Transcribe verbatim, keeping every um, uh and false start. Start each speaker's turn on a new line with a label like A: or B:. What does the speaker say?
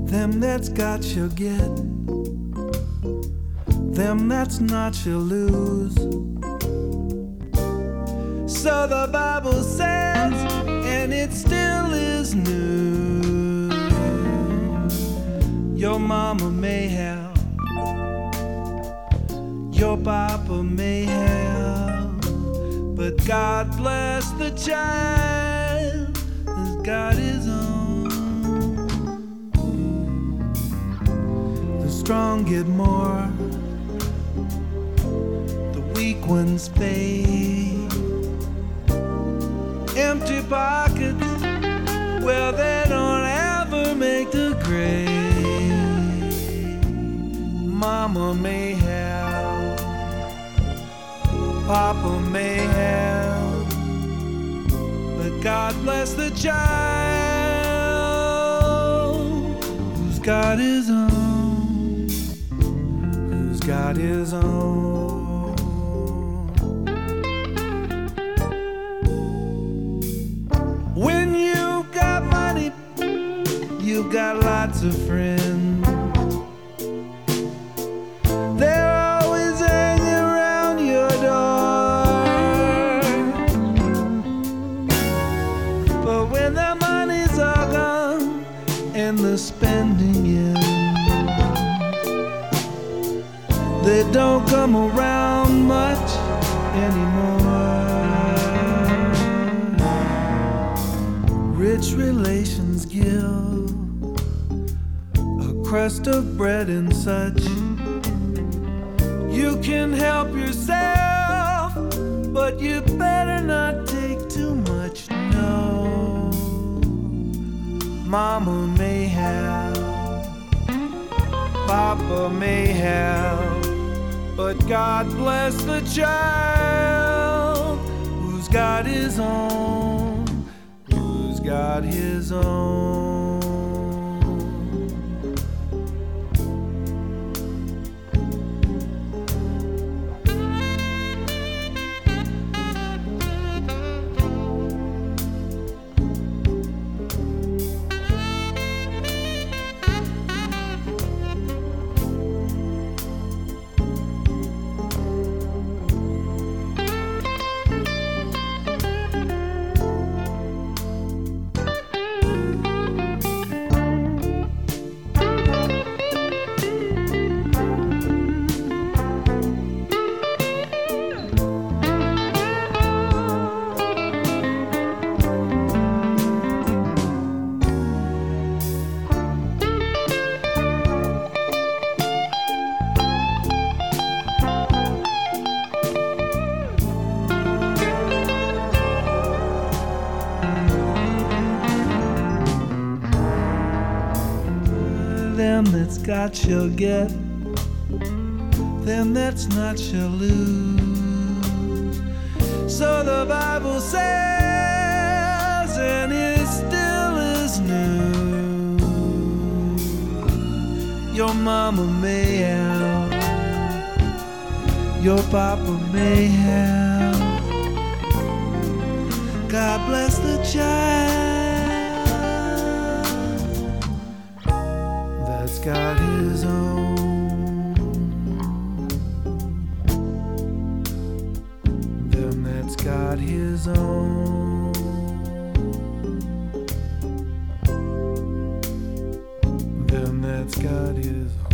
A: Them that's got you'll get, them that's not you'll lose. So the Bible says, and it still is new. Your mama may have, your papa may have, but God bless the child who's got his own. The strong get more, the weak ones fade. Empty pockets, well, they don't ever make the grade. Mama may have, Papa may have, but God bless the child who's got his own, who's got his own. When you got money, you've got lots of friends. They're always hanging around your door. But when the money's all gone and the spending ends, they don't come around much anymore. Rich relations give a crust of bread and such. You can help yourself, but you better not take too much, no. Mama may have, Papa may have, but God bless the child who's got his own, who's got his own. Them that's got you'll get, them that's not you'll lose. So the Bible says, and it still is new. Your mama may have, your papa may have, God bless the child that's got his own, them that's got his own, them that's got his own.